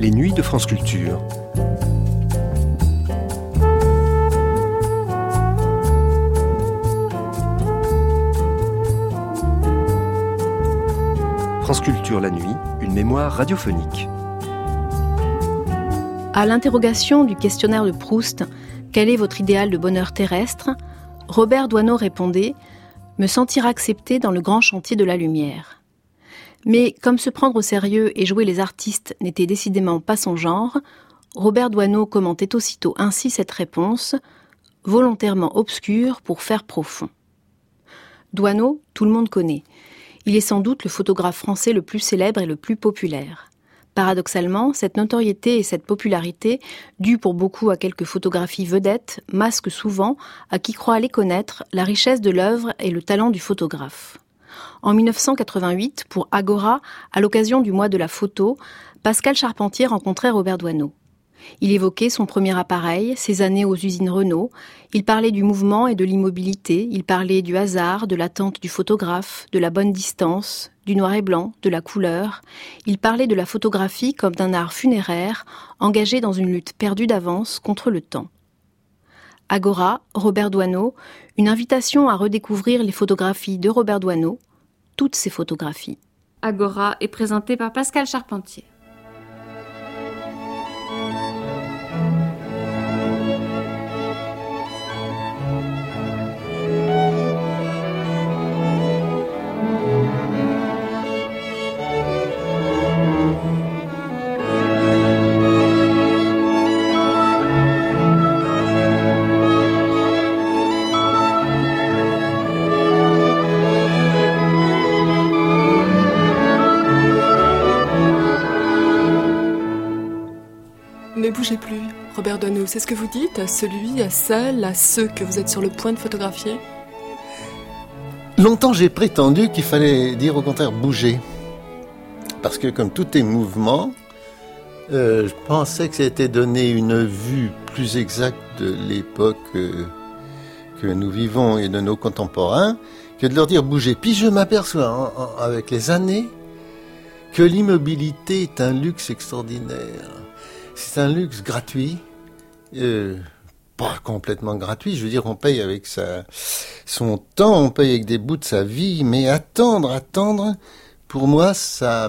les nuits de France Culture. France Culture la nuit, une mémoire radiophonique. À l'interrogation du questionnaire de Proust « Quel est votre idéal de bonheur terrestre ?», Robert Doisneau répondait « Me sentir accepté dans le grand chantier de la lumière ». Mais comme se prendre au sérieux et jouer les artistes n'était décidément pas son genre, Robert Doisneau commentait aussitôt ainsi cette réponse, volontairement obscure pour faire profond. Doisneau, tout le monde connaît. Il est sans doute le photographe français le plus célèbre et le plus populaire. Paradoxalement, cette notoriété et cette popularité, dues pour beaucoup à quelques photographies vedettes, masquent souvent, à qui croit les connaître, la richesse de l'œuvre et le talent du photographe. En 1988, pour Agora, à l'occasion du mois de la photo, Pascal Charpentier rencontrait Robert Doisneau. Il évoquait son premier appareil, ses années aux usines Renault. Il parlait du mouvement et de l'immobilité. Il parlait du hasard, de l'attente du photographe, de la bonne distance, du noir et blanc, de la couleur. Il parlait de la photographie comme d'un art funéraire, engagé dans une lutte perdue d'avance contre le temps. Agora, Robert Doisneau, une invitation à redécouvrir les photographies de Robert Doisneau, toutes ses photographies. Agora est présentée par Pascal Charpentier. Ne bougez plus, Robert Doisneau, c'est ce que vous dites à celui, à celle, à ceux que vous êtes sur le point de photographier ? Longtemps, j'ai prétendu qu'il fallait dire au contraire bouger. Parce que comme tout est mouvement, je pensais que c'était donner une vue plus exacte de l'époque que nous vivons et de nos contemporains, que de leur dire bouger. Puis je m'aperçois avec les années que l'immobilité est un luxe extraordinaire. C'est un luxe gratuit, pas complètement gratuit, je veux dire on paye avec son temps, on paye avec des bouts de sa vie, mais attendre, pour moi ça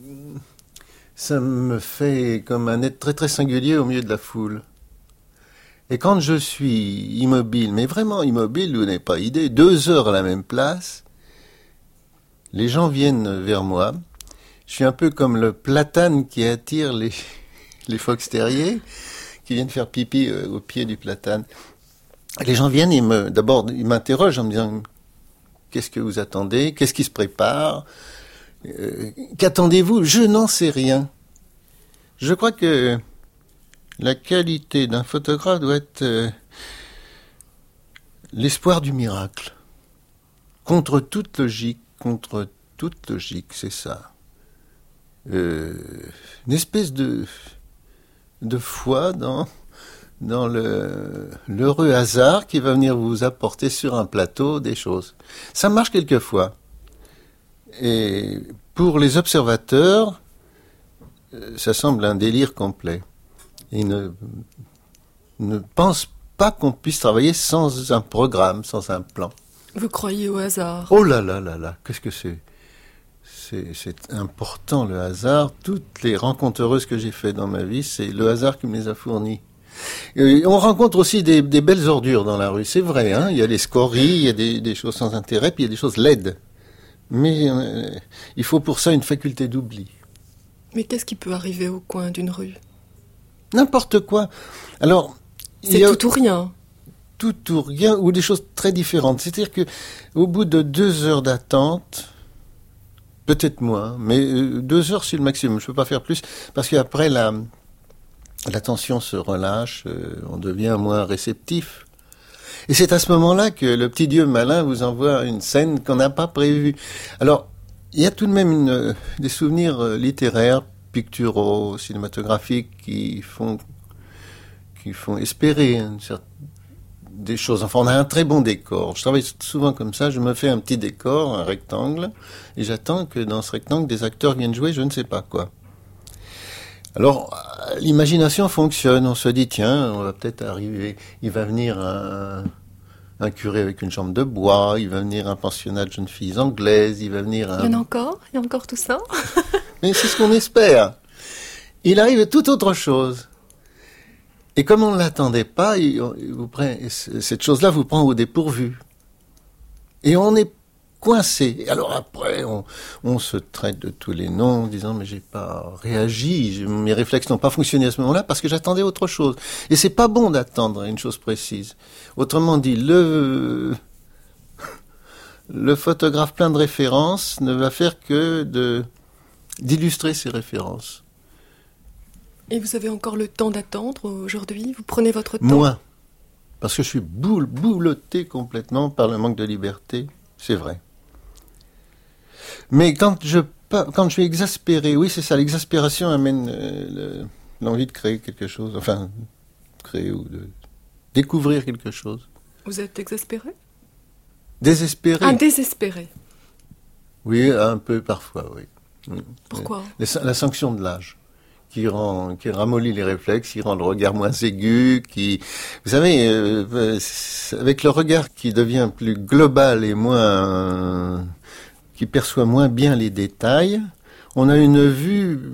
me fait comme un être très très singulier au milieu de la foule. Et quand je suis immobile, mais vraiment immobile, vous n'avez pas idée, 2 heures à la même place, les gens viennent vers moi, je suis un peu comme le platane qui attire les phoques terriers qui viennent faire pipi au pied du platane. Les gens viennent d'abord ils m'interrogent en me disant qu'est-ce que vous attendez, qu'est-ce qui se prépare, qu'attendez-vous, je n'en sais rien. Je crois que la qualité d'un photographe doit être l'espoir du miracle. Contre toute logique, c'est ça. Une espèce de foi dans l'heureux hasard qui va venir vous apporter sur un plateau des choses. Ça marche quelquefois. Et pour les observateurs, ça semble un délire complet. Ils ne pensent pas qu'on puisse travailler sans un programme, sans un plan. Vous croyez au hasard ? Oh là là là là, qu'est-ce que c'est ? C'est important le hasard. Toutes les rencontres heureuses que j'ai faites dans ma vie, c'est le hasard qui me les a fournies. Et on rencontre aussi des belles ordures dans la rue, c'est vrai. Hein, il y a les scories, il y a des choses sans intérêt, puis il y a des choses laides. Mais il faut pour ça une faculté d'oubli. Mais qu'est-ce qui peut arriver au coin d'une rue ? N'importe quoi. Alors, c'est tout ou rien. Tout ou rien, ou des choses très différentes. C'est-à-dire que au bout de 2 heures d'attente, peut-être moins, mais 2 heures c'est le maximum. Je ne peux pas faire plus parce qu'après la tension se relâche, on devient moins réceptif. Et c'est à ce moment-là que le petit Dieu malin vous envoie une scène qu'on n'a pas prévue. Alors, il y a tout de même des souvenirs littéraires, picturaux, cinématographiques qui font espérer des choses. Enfin, on a un très bon décor. Je travaille souvent comme ça, je me fais un petit décor, un rectangle, et j'attends que dans ce rectangle, des acteurs viennent jouer, je ne sais pas quoi. Alors, l'imagination fonctionne. On se dit, tiens, on va peut-être arriver. Il va venir un curé avec une jambe de bois, il va venir un pensionnat de jeunes filles anglaises, il va venir un... Il y en a encore? Il y a encore tout ça? Mais c'est ce qu'on espère. Il arrive tout autre chose. Et comme on ne l'attendait pas, cette chose-là vous prend au dépourvu. Et on est coincé. Et alors après, on se traite de tous les noms en disant « mais j'ai pas réagi, mes réflexes n'ont pas fonctionné à ce moment-là parce que j'attendais autre chose ». Et c'est pas bon d'attendre une chose précise. Autrement dit, le photographe plein de références ne va faire que d'illustrer ses références. Et vous avez encore le temps d'attendre aujourd'hui? Vous prenez votre temps? Moins. Parce que je suis boulotté complètement par le manque de liberté. C'est vrai. Mais quand je suis exaspéré, oui, c'est ça, l'exaspération amène l'envie de créer quelque chose, enfin, créer ou de découvrir quelque chose. Vous êtes exaspéré? Désespéré. Ah, désespéré. Oui, un peu parfois, oui. Pourquoi? La sanction de l'âge. Qui ramollit les réflexes, qui rend le regard moins aigu, vous savez, avec le regard qui devient plus global et qui perçoit moins bien les détails, on a une vue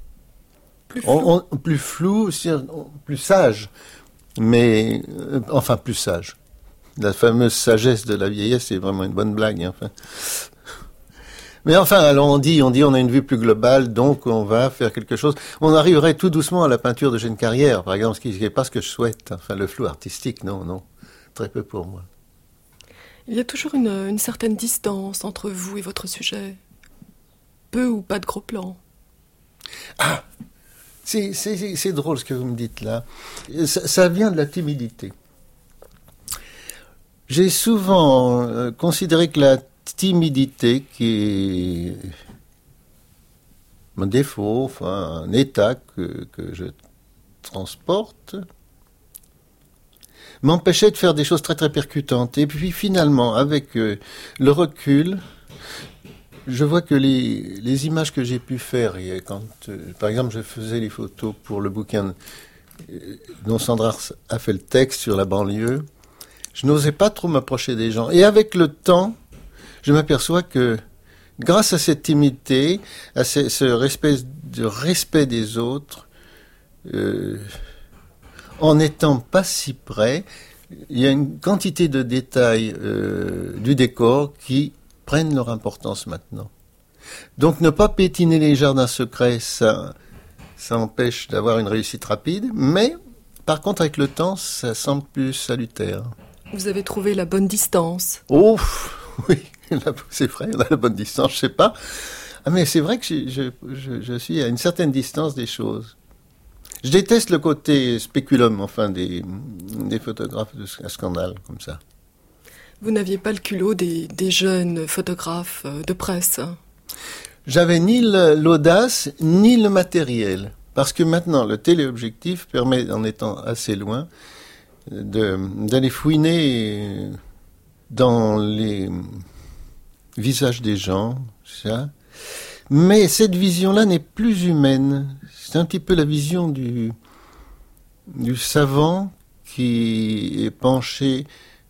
plus floue, plus sage, mais enfin plus sage. La fameuse sagesse de la vieillesse, c'est vraiment une bonne blague, enfin. Mais enfin, alors on dit on a une vue plus globale, donc on va faire quelque chose. On arriverait tout doucement à la peinture de jeune carrière, par exemple, ce qui n'est pas ce que je souhaite. Enfin, le flou artistique, non, très peu pour moi. Il y a toujours une certaine distance entre vous et votre sujet. Peu ou pas de gros plans. Ah, c'est drôle ce que vous me dites là. Ça vient de la timidité. J'ai souvent considéré que la timidité, qui est mon défaut, enfin un état que je transporte, m'empêchait de faire des choses très très percutantes. Et puis finalement, avec le recul, je vois que les images que j'ai pu faire, et quand par exemple je faisais les photos pour le bouquin dont Sandra a fait le texte sur la banlieue, je n'osais pas trop m'approcher des gens. Et avec le temps, je m'aperçois que grâce à cette timidité, à ce respect des autres, en n'étant pas si près, il y a une quantité de détails du décor qui prennent leur importance maintenant. Donc ne pas pétiner les jardins secrets, ça empêche d'avoir une réussite rapide, mais par contre avec le temps, ça semble plus salutaire. Vous avez trouvé la bonne distance? Oh, oui. C'est vrai, on a la bonne distance, je sais pas. Ah, mais c'est vrai que je suis à une certaine distance des choses. Je déteste le côté spéculum, enfin, des photographes à scandale, comme ça. Vous n'aviez pas le culot des jeunes photographes de presse? J'avais ni l'audace, ni le matériel. Parce que maintenant, le téléobjectif permet, en étant assez loin, d'aller fouiner dans les visage des gens, ça. Mais cette vision-là n'est plus humaine. C'est un petit peu la vision du savant qui est penché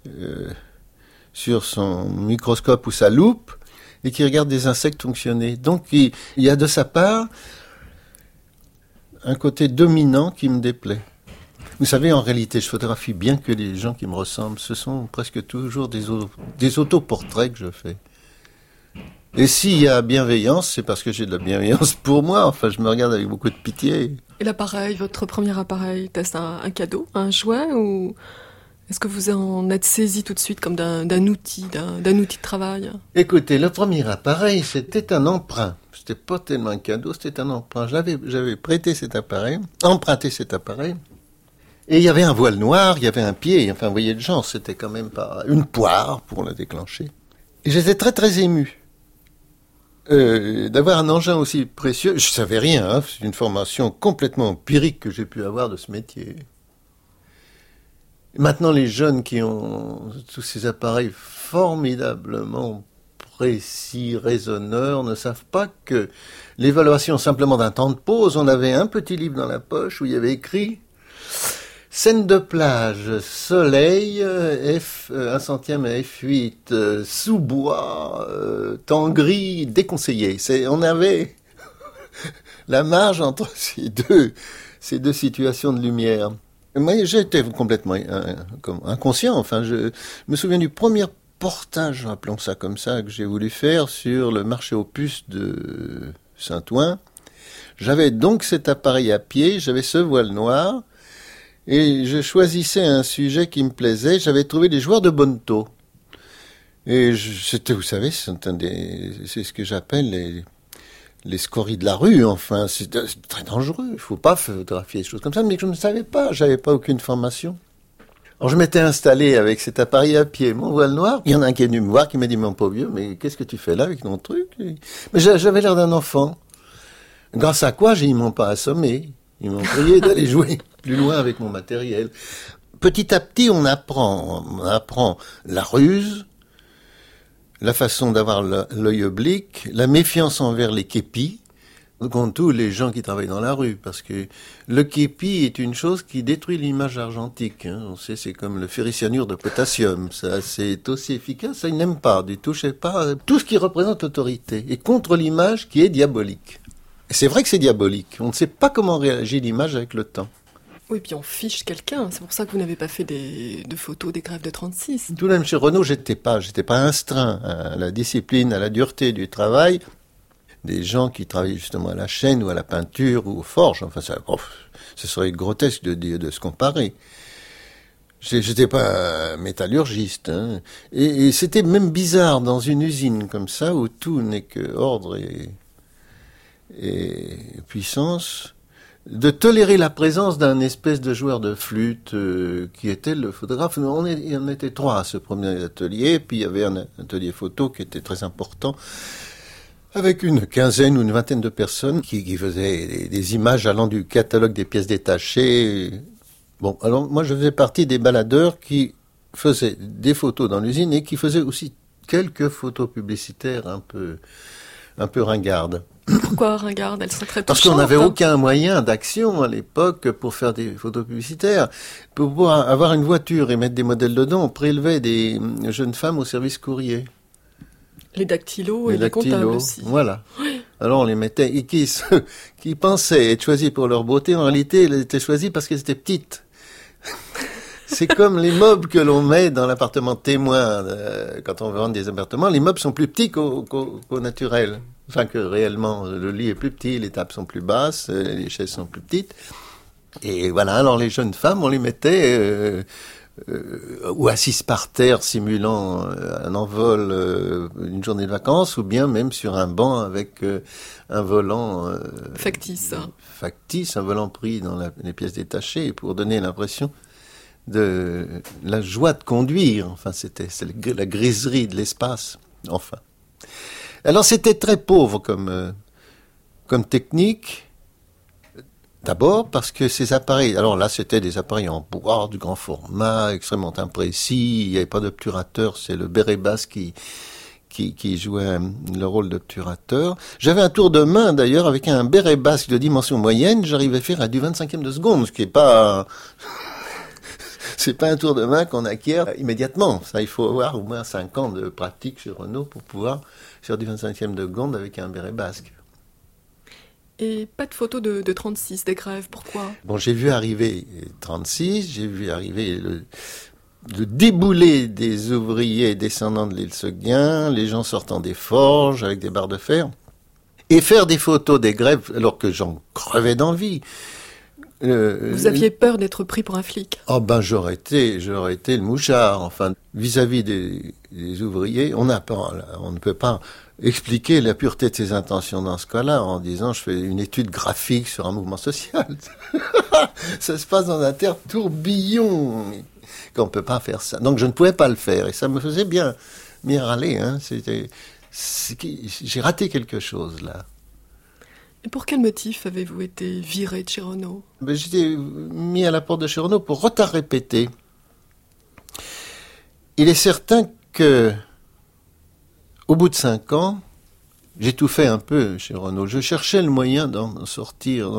sur son microscope ou sa loupe et qui regarde des insectes fonctionner. Donc il y a de sa part un côté dominant qui me déplaît. Vous savez, en réalité, je photographie bien que les gens qui me ressemblent. Ce sont presque toujours des autoportraits que je fais. Et s'il y a bienveillance, c'est parce que j'ai de la bienveillance pour moi. Enfin, je me regarde avec beaucoup de pitié. Et l'appareil, votre premier appareil, était-ce un cadeau, un jouet, ou est-ce que vous en êtes saisi tout de suite comme d'un outil de travail? Écoutez, le premier appareil, c'était un emprunt. C'était pas tellement un cadeau, c'était un emprunt. J'avais prêté cet appareil, emprunté cet appareil. Et il y avait un voile noir, il y avait un pied. Enfin, vous voyez le genre, c'était quand même pas une poire pour la déclencher. Et j'étais très très ému. D'avoir un engin aussi précieux, je savais rien, hein, c'est une formation complètement empirique que j'ai pu avoir de ce métier. Maintenant, les jeunes qui ont tous ces appareils formidablement précis raisonneurs ne savent pas que l'évaluation simplement d'un temps de pause, on avait un petit livre dans la poche où il y avait écrit scène de plage, soleil, F1 centième à F8, sous-bois, temps gris, déconseillé. On avait la marge entre ces deux situations de lumière. Moi, j'étais complètement inconscient. Enfin, je me souviens du premier portage, appelons ça comme ça, que j'ai voulu faire sur le marché aux puces de Saint-Ouen. J'avais donc cet appareil à pied, j'avais ce voile noir, et je choisissais un sujet qui me plaisait. J'avais trouvé des joueurs de bonneto. Et c'était, vous savez, c'est ce que j'appelle les scories de la rue. Enfin, c'est très dangereux. Il ne faut pas photographier des choses comme ça, mais je ne savais pas. J'avais pas aucune formation. Alors je m'étais installé avec cet appareil à pied, mon voile noir. Il y en a un qui est venu me voir, qui m'a dit, mon pauvre vieux, mais qu'est-ce que tu fais là avec ton truc? Mais j'avais l'air d'un enfant. Grâce à quoi, ils m'ont pas assommé. Ils m'ont prié d'aller jouer plus loin avec mon matériel. Petit à petit, on apprend la ruse, la façon d'avoir l'œil oblique, la méfiance envers les képis, contre tous les gens qui travaillent dans la rue, parce que le képi est une chose qui détruit l'image argentique. Hein. On sait, c'est comme le ferricyanure de potassium. Ça, c'est aussi efficace. Ça, ils n'aiment pas du tout. Je sais pas. Tout ce qui représente l'autorité est contre l'image qui est diabolique. Et c'est vrai que c'est diabolique. On ne sait pas comment réagit l'image avec le temps. Oui, puis on fiche quelqu'un. C'est pour ça que vous n'avez pas fait de photos des grèves de 36. Tout de même, chez Renault, j'étais pas astreint à la discipline, à la dureté du travail. Des gens qui travaillent justement à la chaîne ou à la peinture ou aux forges. Enfin, ce serait grotesque de se comparer. J'étais pas un métallurgiste. Hein. Et c'était même bizarre dans une usine comme ça où tout n'est que ordre et puissance, de tolérer la présence d'un espèce de joueur de flûte qui était le photographe. Il y en était 3 à ce premier atelier, puis il y avait un atelier photo qui était très important, avec une quinzaine ou une vingtaine de personnes qui faisaient des images allant du catalogue des pièces détachées. Bon, alors moi je faisais partie des baladeurs qui faisaient des photos dans l'usine et qui faisaient aussi quelques photos publicitaires un peu ringardes. Pourquoi ringardes? Elles sont très touchantes. Parce qu'on n'avait aucun moyen d'action à l'époque pour faire des photos publicitaires. Pour pouvoir avoir une voiture et mettre des modèles dedans, on prélevait des jeunes femmes au service courrier. Les dactylos et les comptables aussi. Voilà. Oui. Alors on les mettait, et qui pensaient être choisis pour leur beauté, en réalité, elles étaient choisies parce qu'elles étaient petites. C'est comme les meubles que l'on met dans l'appartement témoin quand on vend des appartements. Les meubles sont plus petits qu'au naturel. Enfin que réellement, le lit est plus petit, les tables sont plus basses, les chaises sont plus petites. Et voilà, alors les jeunes femmes, on les mettait ou assises par terre simulant un envol, une journée de vacances, ou bien même sur un banc avec un volant factice, un volant pris dans les pièces détachées pour donner l'impression de la joie de conduire. Enfin, c'est la griserie de l'espace. Enfin. Alors, c'était très pauvre comme technique. D'abord parce que ces appareils, alors là c'était des appareils en bois, du grand format, extrêmement imprécis, il n'y avait pas d'obturateur, c'est le béret basse qui jouait le rôle d'obturateur. J'avais un tour de main d'ailleurs avec un béret basque de dimension moyenne, j'arrivais à faire à du 25e de seconde, ce qui est pas... C'est pas un tour de main qu'on acquiert immédiatement. Ça, il faut avoir au moins 5 ans de pratique chez Renault pour pouvoir faire du 25e de seconde avec un béret basque. Et pas de photos de 36, des grèves, pourquoi? Bon, j'ai vu arriver 36, j'ai vu arriver le déboulé des ouvriers descendant de l'île Seguin, les gens sortant des forges avec des barres de fer, et faire des photos des grèves alors que j'en crevais d'envie. Vous aviez peur d'être pris pour un flic? Oh ben j'aurais été le mouchard. Enfin, vis-à-vis des ouvriers, on ne peut pas expliquer la pureté de ses intentions dans ce cas-là en disant je fais une étude graphique sur un mouvement social. Ça se passe dans un terre tourbillon, qu'on ne peut pas faire ça. Donc je ne pouvais pas le faire et ça me faisait bien râler. Hein. J'ai raté quelque chose là. Et pour quel motif avez-vous été viré de chez Renault? J'étais mis à la porte de chez Renault pour retard répété. Il est certain que au bout de 5 ans, j'ai tout fait un peu chez Renault. Je cherchais le moyen d'en sortir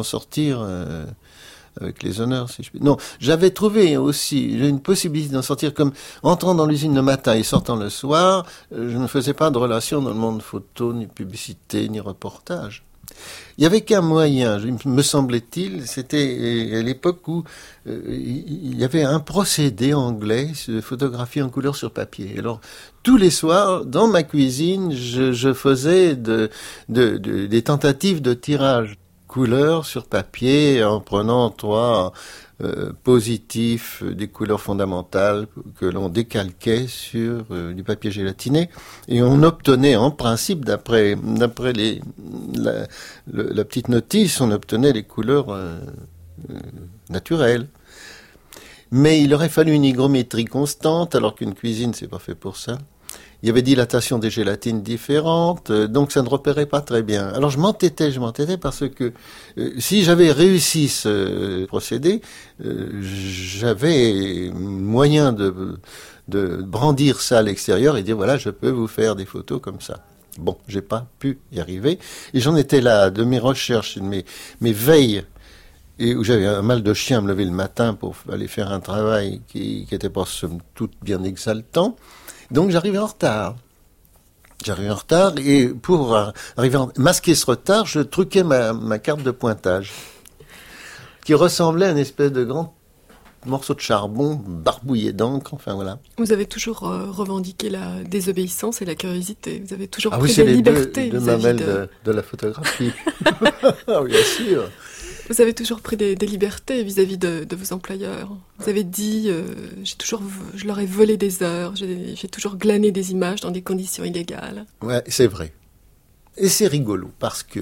avec les honneurs, si je puis. Non, j'avais trouvé aussi une possibilité d'en sortir comme entrant dans l'usine le matin et sortant le soir. Je ne faisais pas de relation dans le monde photo, ni publicité, ni reportage. Il y avait qu'un moyen, me semblait-il, c'était à l'époque où il y avait un procédé anglais de photographie en couleur sur papier. Alors, tous les soirs, dans ma cuisine, je faisais des tentatives de tirage couleur sur papier en prenant 3 positifs, des couleurs fondamentales que l'on décalquait sur du papier gélatiné, et on obtenait en principe, d'après la petite notice, on obtenait les couleurs naturelles. Mais il aurait fallu une hygrométrie constante, alors qu'une cuisine c'est pas fait pour ça. Il y avait dilatation des gélatines différentes, donc ça ne repérait pas très bien. Alors je m'entêtais parce que si j'avais réussi ce procédé, j'avais moyen de brandir ça à l'extérieur et dire voilà, je peux vous faire des photos comme ça. Bon, j'ai pas pu y arriver, et j'en étais là de mes recherches, de mes veilles, et où j'avais un mal de chien à me lever le matin pour aller faire un travail qui était pas somme toute bien exaltant. Donc j'arrivais en retard. Et pour masquer ce retard, je truquais ma carte de pointage, qui ressemblait à une espèce de grand morceau de charbon barbouillé d'encre, enfin voilà. Vous avez toujours revendiqué la désobéissance et la curiosité. Vous avez toujours Ah pris oui, c'est des les libertés deux mamelles de la photographie. Ah, bien sûr. Vous avez toujours pris des libertés vis-à-vis de vos employeurs. Vous avez dit, je leur ai volé des heures, j'ai toujours glané des images dans des conditions illégales. Ouais, c'est vrai. Et c'est rigolo, parce que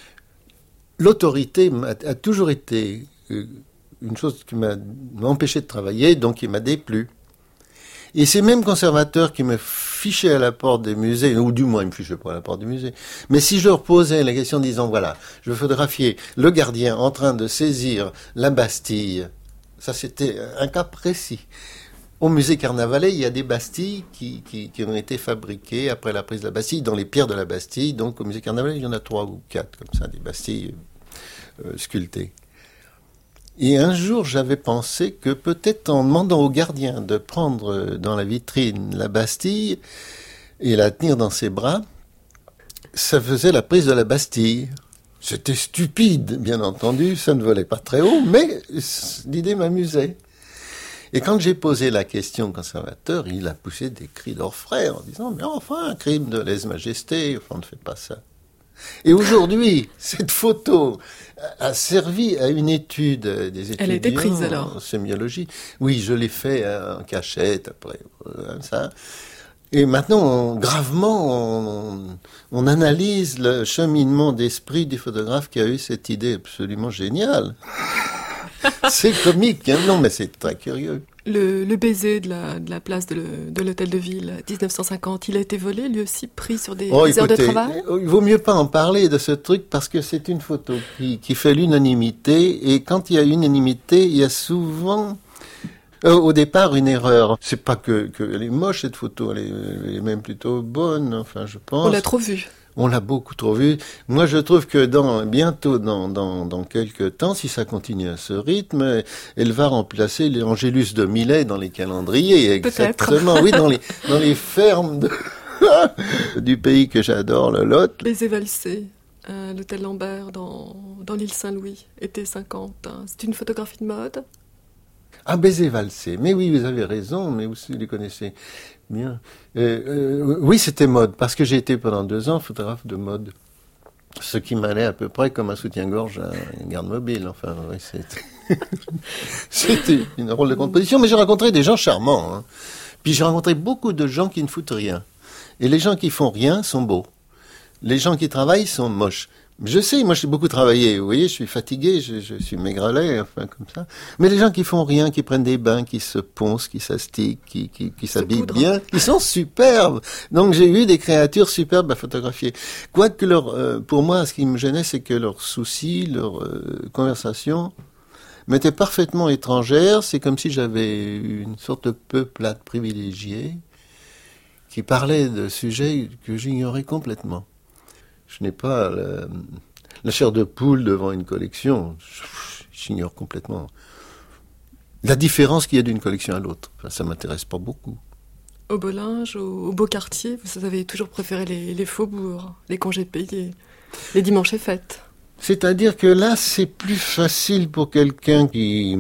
l'autorité a toujours été une chose qui m'a empêché de travailler, donc qui m'a déplu. Et ces mêmes conservateurs qui me fichaient à la porte des musées, ou du moins ils me fichaient pas à la porte du musée, mais si je leur posais la question en disant voilà, je veux photographier le gardien en train de saisir la Bastille, ça c'était un cas précis. Au musée Carnavalet, il y a des Bastilles qui ont été fabriquées après la prise de la Bastille, dans les pierres de la Bastille. Donc au musée Carnavalet, il y en a 3 ou 4 comme ça, des Bastilles sculptées. Et un jour, j'avais pensé que peut-être en demandant au gardien de prendre dans la vitrine la Bastille et la tenir dans ses bras, ça faisait la prise de la Bastille. C'était stupide, bien entendu, ça ne volait pas très haut, mais l'idée m'amusait. Et quand j'ai posé la question au conservateur, il a poussé des cris d'orfraie en disant « Mais enfin, un crime de lèse-majesté, enfin, on ne fait pas ça ». Et aujourd'hui, cette photo a servi à une étude des étudiants. Elle a été prise alors ? En sémiologie. Oui, je l'ai fait en cachette après, ça. Et maintenant, gravement, on analyse le cheminement d'esprit du photographe qui a eu cette idée absolument géniale. C'est comique, hein ? Non, mais c'est très curieux. Le baiser de la place de l'hôtel de ville, 1950, il a été volé, lui aussi, pris sur des heures de travail ? Il vaut mieux pas en parler de ce truc parce que c'est une photo qui fait l'unanimité, et quand il y a unanimité, il y a souvent, au départ, une erreur. C'est pas que elle est moche, cette photo, elle est même plutôt bonne, enfin, je pense. On l'a trop vue. On l'a beaucoup trop vu. Moi, je trouve que bientôt, dans quelques temps, si ça continue à ce rythme, elle va remplacer l'Angélus de Millet dans les calendriers. Exactement. Peut-être. Oui, dans les fermes du pays que j'adore, le Lot. Les Évalsés, l'hôtel Lambert dans l'île Saint-Louis, été 50. C'est une photographie de mode ? Ah, Baiser valsé. Mais oui, vous avez raison, mais vous les connaissez bien. Oui, c'était mode, parce que j'ai été pendant 2 ans photographe de mode. Ce qui m'allait à peu près comme un soutien-gorge à une garde mobile. Enfin, oui, c'était une rôle de composition, mais j'ai rencontré des gens charmants. Hein. Puis j'ai rencontré beaucoup de gens qui ne foutent rien. Et les gens qui font rien sont beaux. Les gens qui travaillent sont moches. Je sais, moi j'ai beaucoup travaillé, vous voyez, je suis fatigué, je suis maigrelet, enfin comme ça. Mais les gens qui font rien, qui prennent des bains, qui se poncent, qui s'astiquent, qui s'habillent bien, ils sont superbes. Donc j'ai eu des créatures superbes à photographier. Quoique pour moi, ce qui me gênait, c'est que leurs soucis, leurs conversations m'étaient parfaitement étrangères. C'est comme si j'avais une sorte de peuplade privilégiée qui parlait de sujets que j'ignorais complètement. Je n'ai pas la chair de poule devant une collection. J'ignore complètement la différence qu'il y a d'une collection à l'autre. Enfin, ça ne m'intéresse pas beaucoup. Au beau linge, au beau quartier, vous avez toujours préféré les faubourgs, les congés payés, les dimanches et fêtes. C'est-à-dire que là, c'est plus facile pour quelqu'un qui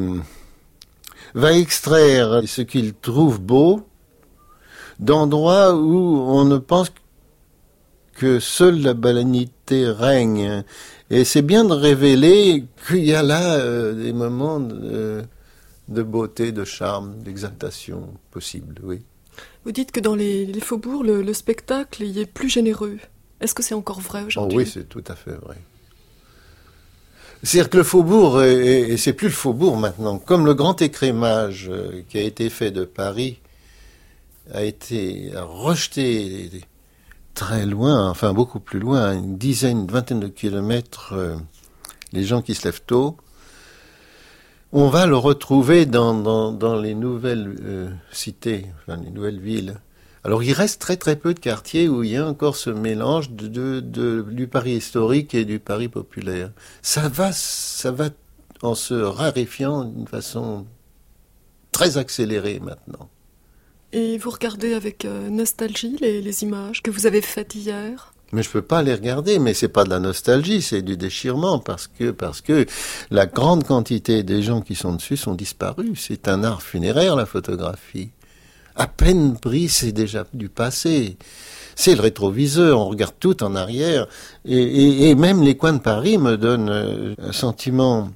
va extraire ce qu'il trouve beau d'endroits où on ne pense que seule la banalité règne. Et c'est bien de révéler qu'il y a là des moments de beauté, de charme, d'exaltation possible, oui. Vous dites que dans les faubourgs, le spectacle y est plus généreux. Est-ce que c'est encore vrai aujourd'hui ? Oh oui, c'est tout à fait vrai. C'est-à-dire que le faubourg, et c'est plus le faubourg maintenant, comme le grand écrémage qui a été fait de Paris a été rejeté très loin, enfin beaucoup plus loin, une vingtaine de kilomètres, les gens qui se lèvent tôt, on va le retrouver dans les nouvelles cités, enfin les nouvelles villes. Alors il reste très très peu de quartiers où il y a encore ce mélange du Paris historique et du Paris populaire. Ça va en se raréfiant d'une façon très accélérée maintenant. Et vous regardez avec nostalgie les images que vous avez faites hier ? Mais je peux pas les regarder, mais c'est pas de la nostalgie, c'est du déchirement, parce que la grande quantité des gens qui sont dessus sont disparus. C'est un art funéraire, la photographie. À peine pris, c'est déjà du passé. C'est le rétroviseur, on regarde tout en arrière. Et même les coins de Paris me donnent un sentiment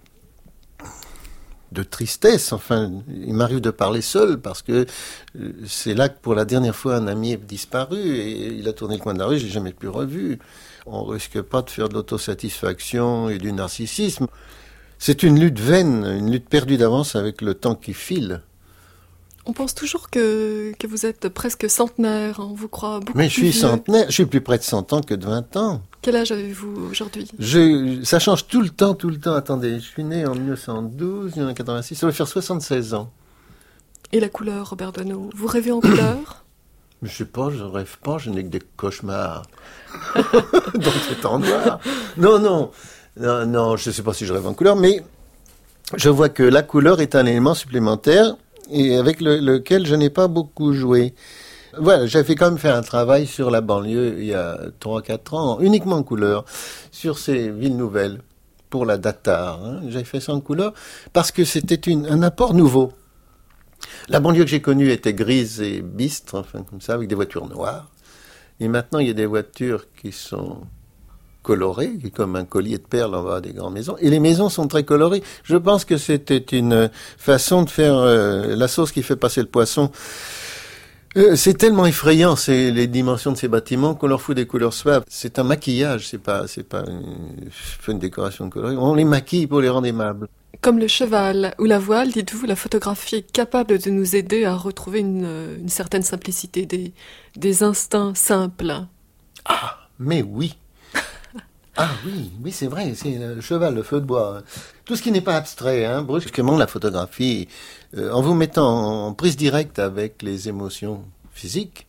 de tristesse. Enfin, il m'arrive de parler seul parce que c'est là que pour la dernière fois un ami est disparu et il a tourné le coin de la rue, je l'ai jamais plus revu. On risque pas de faire de l'autosatisfaction et du narcissisme. C'est une lutte vaine, une lutte perdue d'avance avec le temps qui file. On pense toujours que vous êtes presque centenaire, on vous croit beaucoup plus Mais je suis vieux. centenaire, je suis plus près de 100 ans que de 20 ans. Quel âge avez-vous aujourd'hui ? Ça change tout le temps. Attendez, je suis né en 1912, 1986, ça va faire 76 ans. Et la couleur, Robert Doisneau ? Vous rêvez en couleur ? Je sais pas, je rêve pas, je n'ai que des cauchemars. Donc c'est en noir. Non, je sais pas si je rêve en couleur, mais je vois que la couleur est un élément supplémentaire et avec lequel je n'ai pas beaucoup joué. Voilà, j'avais quand même fait un travail sur la banlieue il y a 3-4 ans, uniquement en couleur, sur ces villes nouvelles, pour la Datar. J'avais fait ça en couleur parce que c'était un apport nouveau. La banlieue que j'ai connue était grise et bistre, enfin comme ça, avec des voitures noires. Et maintenant, il y a des voitures qui sont colorées, comme un collier de perles en bas des grandes maisons. Et les maisons sont très colorées. Je pense que c'était une façon de faire la sauce qui fait passer le poisson. C'est tellement effrayant, les dimensions de ces bâtiments, qu'on leur fout des couleurs suaves. C'est un maquillage, c'est pas une décoration de coloris. On les maquille pour les rendre aimables. Comme le cheval ou la voile, dites-vous, la photographie est capable de nous aider à retrouver une certaine simplicité, des instincts simples. Ah, mais oui. Ah oui, c'est vrai, c'est le cheval, le feu de bois. Tout ce qui n'est pas abstrait, brusquement la photographie, en vous mettant en prise directe avec les émotions physiques,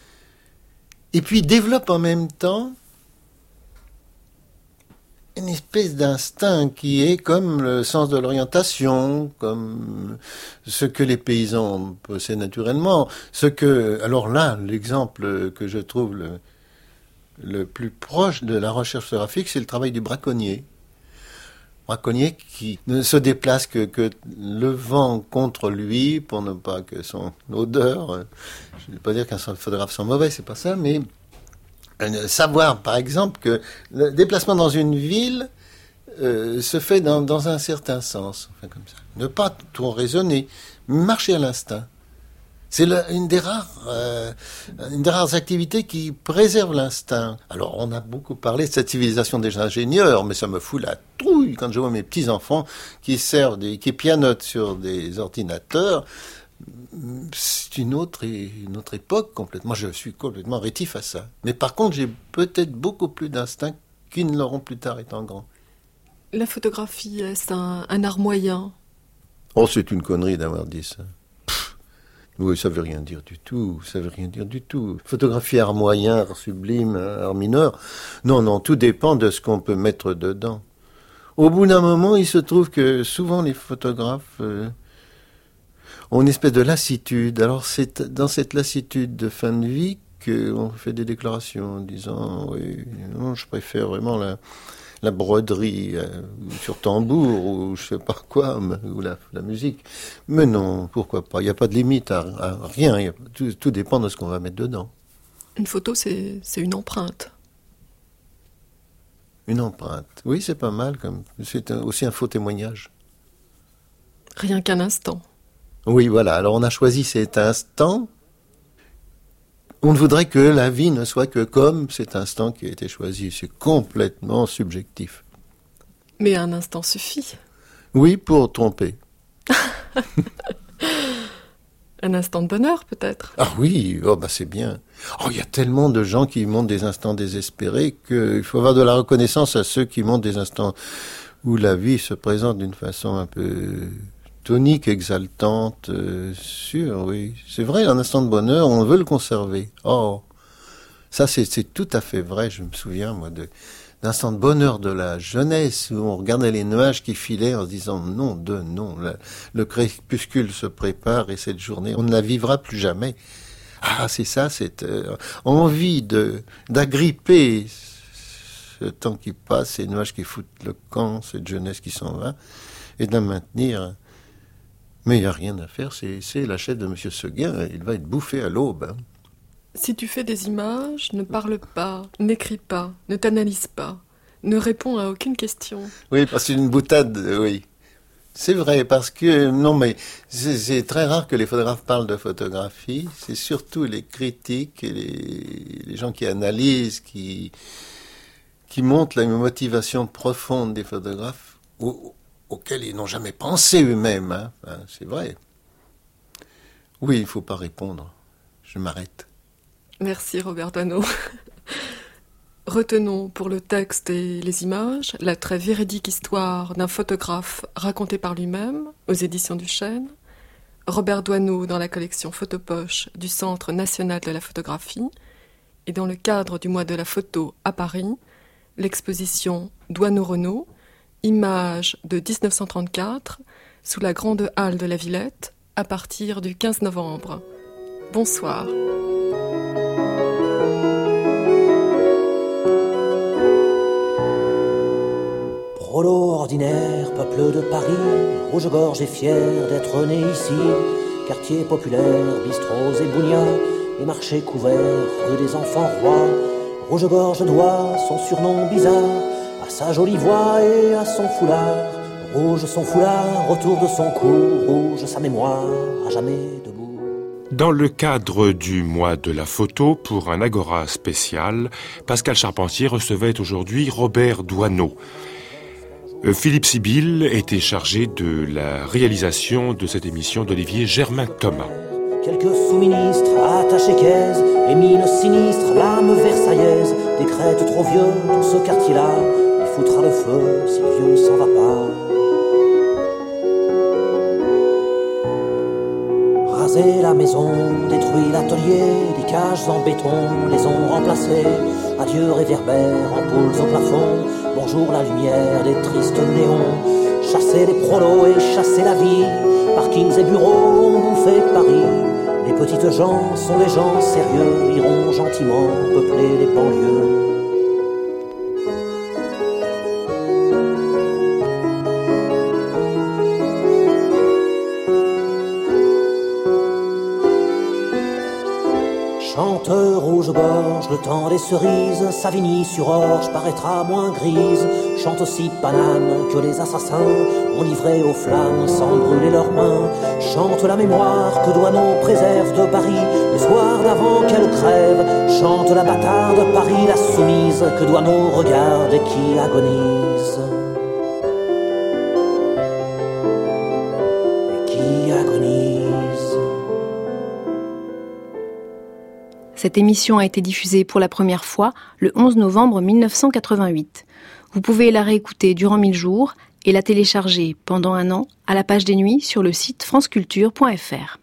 et puis développe en même temps une espèce d'instinct qui est comme le sens de l'orientation, comme ce que les paysans possèdent naturellement, alors là, l'exemple que je trouve le plus proche de la recherche photographique, c'est le travail du braconnier. Braconnier qui ne se déplace que le vent contre lui, pour ne pas que son odeur, je ne vais pas dire qu'un photographe sent mauvais, c'est pas ça, mais savoir par exemple que le déplacement dans une ville se fait dans un certain sens, enfin comme ça. Ne pas trop raisonner, marcher à l'instinct. C'est une des rares activités qui préserve l'instinct. Alors, on a beaucoup parlé de cette civilisation des ingénieurs, mais ça me fout la trouille quand je vois mes petits-enfants qui pianotent sur des ordinateurs. C'est une autre époque complètement. Moi, je suis complètement rétif à ça. Mais par contre, j'ai peut-être beaucoup plus d'instinct qu'ils ne l'auront plus tard étant grands. La photographie, est-ce un art moyen ? Oh, c'est une connerie d'avoir dit ça. Oui, ça veut rien dire du tout, Photographie art moyen, art sublime, art mineur. Non, tout dépend de ce qu'on peut mettre dedans. Au bout d'un moment, il se trouve que souvent les photographes ont une espèce de lassitude. Alors c'est dans cette lassitude de fin de vie qu'on fait des déclarations en disant oui, non, je préfère vraiment la broderie sur tambour ou je sais pas quoi, ou la musique. Mais non, pourquoi pas? Il n'y a pas de limite à rien. Tout dépend de ce qu'on va mettre dedans. Une photo, c'est une empreinte. Une empreinte. Oui, c'est pas mal. C'est aussi un faux témoignage. Rien qu'un instant. Oui, voilà. Alors on a choisi cet instant. On ne voudrait que la vie ne soit que comme cet instant qui a été choisi. C'est complètement subjectif. Mais un instant suffit. Oui, pour tromper. Un instant de bonheur, peut-être. Ah oui, c'est bien. Il y a tellement de gens qui montrent des instants désespérés qu'il faut avoir de la reconnaissance à ceux qui montrent des instants où la vie se présente d'une façon un peu tonique, exaltante, sûre, oui. C'est vrai, un instant de bonheur, on veut le conserver. Ça c'est tout à fait vrai. Je me souviens, moi, d'instants de bonheur de la jeunesse où on regardait les nuages qui filaient en se disant non, le crépuscule se prépare et cette journée, on ne la vivra plus jamais. C'est ça, cette envie d'agripper ce temps qui passe, ces nuages qui foutent le camp, cette jeunesse qui s'en va, et de la maintenir. Mais il n'y a rien à faire, c'est la chef de M. Seguin, il va être bouffé à l'aube. Si tu fais des images, ne parle pas, n'écris pas, ne t'analyse pas, ne réponds à aucune question. Oui, parce que c'est une boutade, oui. C'est vrai, parce que, non mais, c'est très rare que les photographes parlent de photographie, c'est surtout les critiques et les gens qui analysent, qui montrent la motivation profonde des photographes, auxquels ils n'ont jamais pensé eux-mêmes, c'est vrai. Oui, il ne faut pas répondre, je m'arrête. Merci Robert Doisneau. Retenons pour le texte et les images la très véridique histoire d'un photographe raconté par lui-même aux éditions du Chêne. Robert Doisneau dans la collection Photopoche du Centre national de la photographie et dans le cadre du mois de la photo à Paris, l'exposition Doisneau-Renaud, images de 1934 sous la grande halle de la Villette à partir du 15 novembre. Bonsoir. Prolo ordinaire, peuple de Paris, rouge-gorge et fier d'être né ici. Quartier populaire, bistrots et bougnats, et marchés couverts, rue des enfants rois. Rouge-gorge doit son surnom bizarre à sa jolie voix et à son foulard. Rouge son foulard autour de son cou, rouge sa mémoire, à jamais debout. Dans le cadre du mois de la photo, pour un agora spécial, Pascal Charpentier recevait aujourd'hui Robert Doisneau. Philippe Sibyl était chargé de la réalisation de cette émission d'Olivier Germain-Thomas. Quelques sous-ministres attachés caisse et mine sinistre, l'âme versaillaise, décrète trop vieux dans ce quartier-là, il foutra le feu si le vieux s'en va pas. Raser la maison, détruit l'atelier, des cages en béton les ont remplacées. Adieu réverbères, ampoules au plafond, bonjour la lumière des tristes néons. Chasser les prolos et chasser la vie, parkings et bureaux ont bouffé Paris. Les petites gens sont des gens sérieux, iront gentiment peupler les banlieues. Chanteur rouge-gorge, le temps des cerises, Savigny-sur-Orge paraîtra moins grise. Chante aussi Paname que les assassins ont livré aux flammes sans brûler leurs mains. Chante la mémoire que Doisneau préserve de Paris le soir d'avant qu'elle crève. Chante la bâtarde de Paris, la soumise que Doisneau regarde et qui agonise. Et qui agonise. Cette émission a été diffusée pour la première fois le 11 novembre 1988. Vous pouvez la réécouter durant 1000 jours et la télécharger pendant un an à la page des nuits sur le site franceculture.fr.